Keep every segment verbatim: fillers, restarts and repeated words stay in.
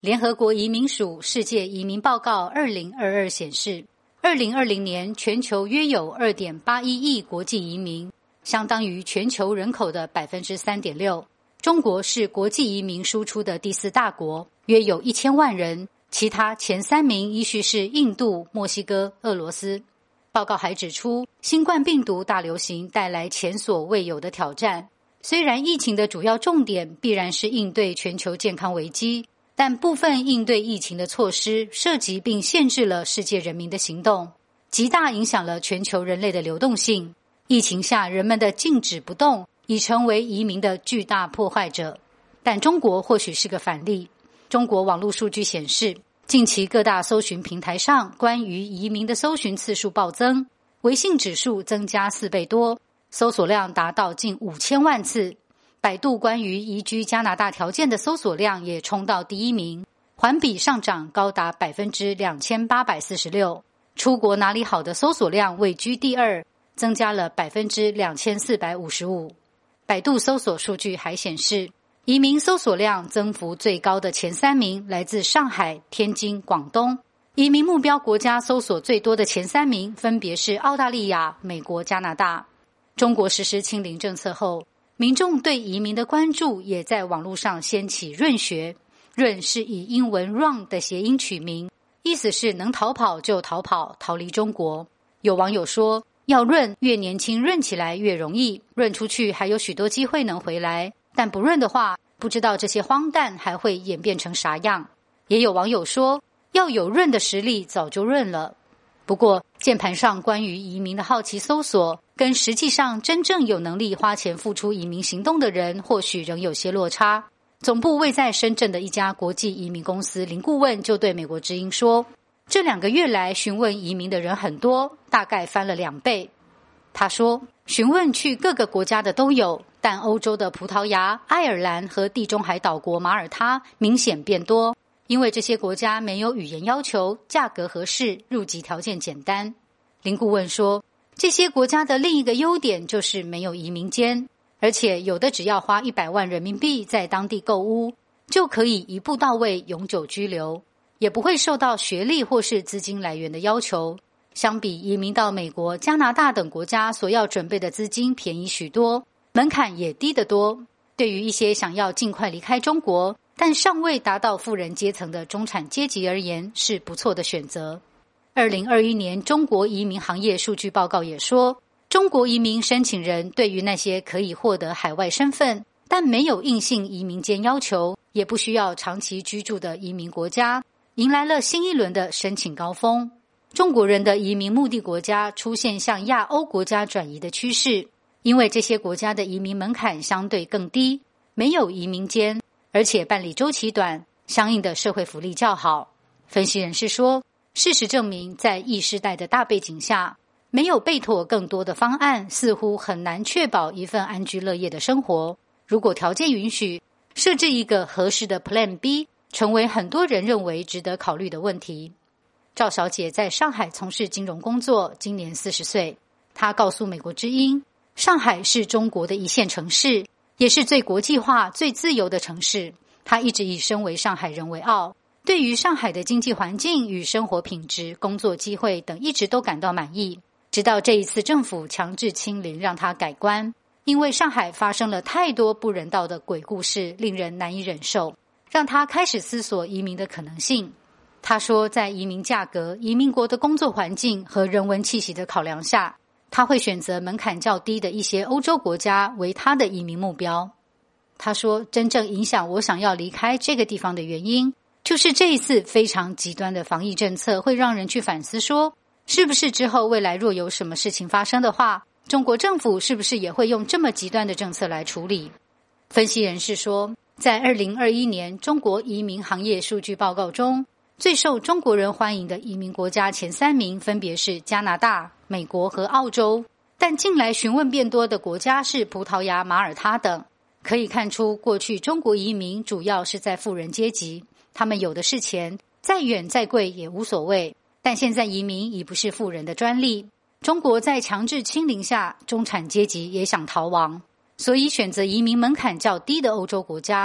联合国移民署世界移民报告二零二二显示，二零二零年全球约有 二点八一亿国际移民，相当于全球人口的 百分之三点六。 中国是国际移民输出的第四大国，约有一千万人，其他前三名依序是印度、墨西哥、俄罗斯。报告还指出，新冠病毒大流行带来前所未有的挑战。虽然疫情的主要重点必然是应对全球健康危机，但部分应对疫情的措施涉及并限制了世界人民的行动，极大影响了全球人类的流动性。疫情下人们的静止不动已成为移民的巨大破坏者。但中国或许是个反例。中国网络数据显示，近期各大搜寻平台上关于移民的搜寻次数暴增，微信指数增加四倍多，搜索量达到近五千万次。百度关于移居加拿大条件的搜索量也冲到第一名，环比上涨高达 百分之两千八百四十六。 出国哪里好的搜索量位居第二，增加了 百分之两千四百五十五。 百度搜索数据还显示，移民搜索量增幅最高的前三名来自上海、天津、广东。移民目标国家搜索最多的前三名分别是澳大利亚、美国、加拿大。中国实施清零政策后，民众对移民的关注也在网络上掀起润学。润是以英文 run 的谐音取名，意思是能逃跑就逃跑，逃离中国。有网友说，要润，越年轻润起来越容易，润出去还有许多机会能回来，但不润的话，不知道这些荒诞还会演变成啥样。也有网友说，要有润的实力早就润了。不过键盘上关于移民的好奇搜索跟实际上真正有能力花钱付出移民行动的人或许仍有些落差。总部位在深圳的一家国际移民公司林顾问就对美国之音说，这两个月来询问移民的人很多，大概翻了两倍。他说，询问去各个国家的都有，但欧洲的葡萄牙、爱尔兰和地中海岛国马耳他明显变多，因为这些国家没有语言要求，价格合适，入籍条件简单。林顾问说，这些国家的另一个优点就是没有移民监，而且有的只要花一百万人民币在当地购屋，就可以一步到位永久居留，也不会受到学历或是资金来源的要求。相比移民到美国、加拿大等国家所要准备的资金便宜许多，门槛也低得多。对于一些想要尽快离开中国但尚未达到富人阶层的中产阶级而言，是不错的选择。二零二一年中国移民行业数据报告也说，中国移民申请人对于那些可以获得海外身份但没有硬性移民监要求，也不需要长期居住的移民国家，迎来了新一轮的申请高峰。中国人的移民目的国家出现向亚欧国家转移的趋势，因为这些国家的移民门槛相对更低，没有移民监，而且办理周期短，相应的社会福利较好。分析人士说，事实证明，在 E 世代的大背景下，没有备妥更多的方案，似乎很难确保一份安居乐业的生活。如果条件允许，设置一个合适的 Plan B， 成为很多人认为值得考虑的问题。赵小姐在上海从事金融工作，今年四十岁。她告诉美国之音，上海是中国的一线城市，也是最国际化、最自由的城市。她一直以身为上海人为傲，对于上海的经济环境与生活品质、工作机会等一直都感到满意。直到这一次政府强制清零让她改观，因为上海发生了太多不人道的鬼故事，令人难以忍受，让她开始思索移民的可能性。他说，在移民价格、移民国的工作环境和人文气息的考量下，他会选择门槛较低的一些欧洲国家为他的移民目标。他说，真正影响我想要离开这个地方的原因，就是这一次非常极端的防疫政策会让人去反思说，是不是之后未来若有什么事情发生的话，中国政府是不是也会用这么极端的政策来处理。分析人士说，在二零二一年中国移民行业数据报告中，最受中国人欢迎的移民国家前三名分别是加拿大、美国和澳洲，但近来询问变多的国家是葡萄牙、马耳他等。可以看出，过去中国移民主要是在富人阶级，他们有的是钱，再远再贵也无所谓。但现在移民已不是富人的专利，中国在强制清零下，中产阶级也想逃亡，所以选择移民门槛较低的欧洲国家。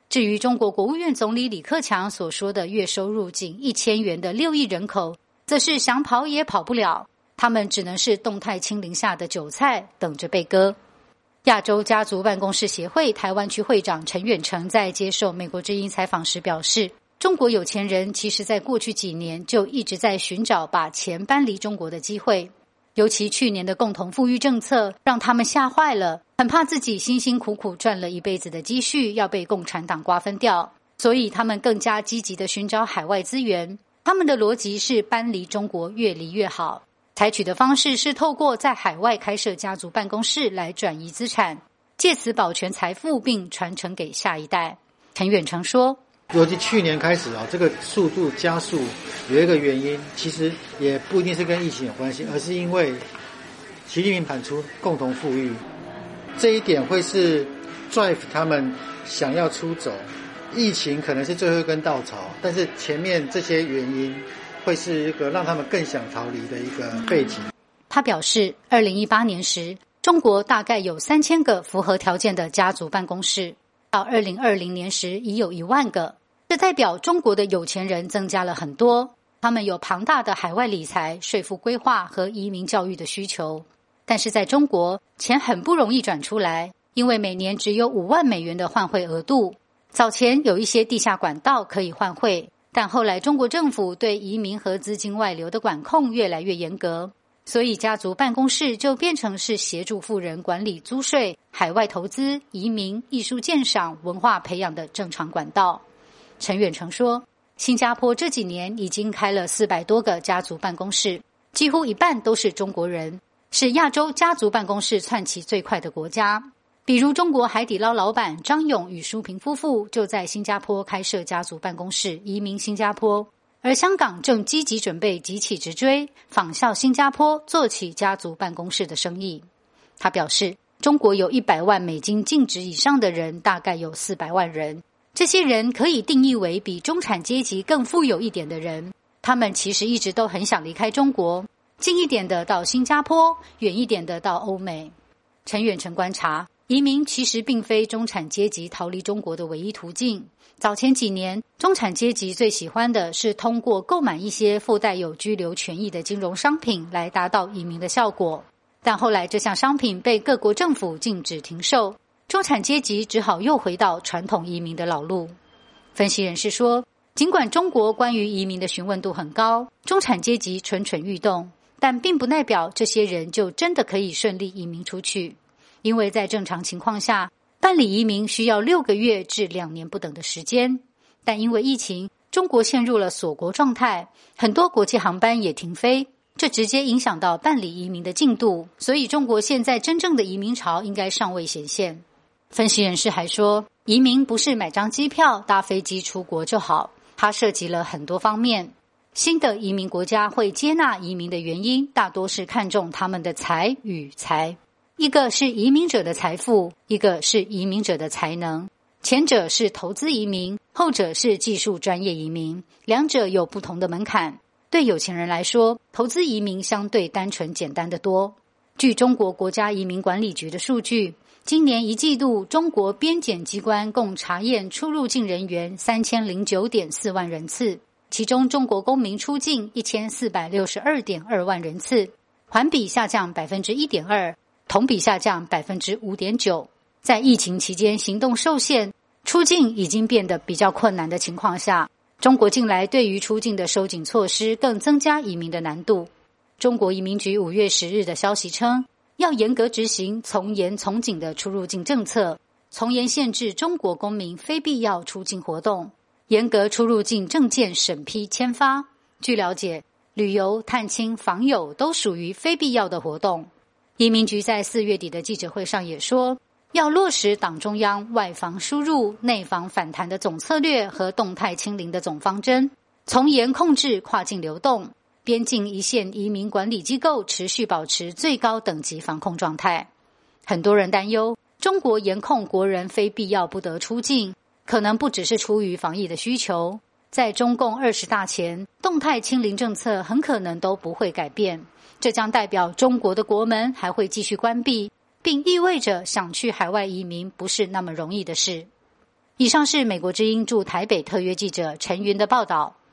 至于中国国务院总理李克强所说的月收入仅一千元的六亿人口，则是想跑也跑不了，他们只能是动态清零下的韭菜，等着被割。亚洲家族办公室协会台湾区会长陈远成在接受美国之音采访时表示，中国有钱人其实在过去几年就一直在寻找把钱搬离中国的机会，尤其去年的共同富裕政策让他们吓坏了，很怕自己辛辛苦苦赚了一辈子的积蓄要被共产党瓜分掉，所以他们更加积极地寻找海外资源。他们的逻辑是搬离中国越离越好，采取的方式是透过在海外开设家族办公室来转移资产，借此保全财富并传承给下一代。陈远成说， 尤其去年开始啊，这个速度加速有一个原因，其实也不一定是跟疫情有关系，而是因为习近平喊出共同富裕，这一点会是 drive 他们想要出走。疫情可能是最后一根稻草，但是前面这些原因会是一个让他们更想逃离的一个背景。 他表示，二零一八年时，中国大概有三千个符合条件的家族办公室，到二零二零年时已有一万个。这代表中国的有钱人增加了很多，他们有庞大的海外理财、税负规划和移民教育的需求。但是在中国，钱很不容易转出来，因为每年只有五万美元的换汇额度。早前有一些地下管道可以换汇，但后来中国政府对移民和资金外流的管控越来越严格，所以家族办公室就变成是协助富人管理租税、海外投资、移民、艺术鉴赏、文化培养的正常管道。陈远成说，新加坡这几年已经开了四百多个家族办公室，几乎一半都是中国人，是亚洲家族办公室窜起最快的国家。比如中国海底捞老板张勇与舒平夫妇就在新加坡开设家族办公室，移民新加坡，而香港正积极准备急起直追，仿效新加坡做起家族办公室的生意。他表示，中国有一百万美金净值以上的人，大概有四百万人，这些人可以定义为比中产阶级更富有一点的人，他们其实一直都很想离开中国，近一点的到新加坡，远一点的到欧美。陈远成观察，移民其实并非中产阶级逃离中国的唯一途径。早前几年，中产阶级最喜欢的是通过购买一些附带有居留权益的金融商品来达到移民的效果，但后来这项商品被各国政府禁止停售，中产阶级只好又回到传统移民的老路。分析人士说，尽管中国关于移民的询问度很高，中产阶级蠢蠢欲动，但并不代表这些人就真的可以顺利移民出去。因为在正常情况下，办理移民需要六个月至两年不等的时间，但因为疫情，中国陷入了锁国状态，很多国际航班也停飞，这直接影响到办理移民的进度，所以中国现在真正的移民潮应该尚未显现。分析人士还说，移民不是买张机票搭飞机出国就好，它涉及了很多方面。新的移民国家会接纳移民的原因，大多是看重他们的才与才。一个是移民者的财富，一个是移民者的才能。前者是投资移民，后者是技术专业移民，两者有不同的门槛。对有钱人来说，投资移民相对单纯简单得多。据中国国家移民管理局的数据，今年一季度中国边检机关共查验出入境人员三千零九点四万人次，其中中国公民出境一千四百六十二点二万人次，环比下降百分之一点二。同比下降 百分之五点九。 在疫情期间行动受限，出境已经变得比较困难的情况下，中国近来对于出境的收紧措施更增加移民的难度。中国移民局五月十日的消息称，要严格执行从严从紧的出入境政策，从严限制中国公民非必要出境活动，严格出入境证件审批签发。据了解，旅游、探亲、访友都属于非必要的活动。移民局在四月底的记者会上也说，要落实党中央外防输入、内防反弹的总策略和动态清零的总方针，从严控制跨境流动，边境一线移民管理机构持续保持最高等级防控状态。很多人担忧，中国严控国人非必要不得出境，可能不只是出于防疫的需求，在中共二十大前，动态清零政策很可能都不会改变。这将代表中国的国门还会继续关闭，并意味着想去海外移民不是那么容易的事。 以上是美国之音驻台北特约记者陈云的报道。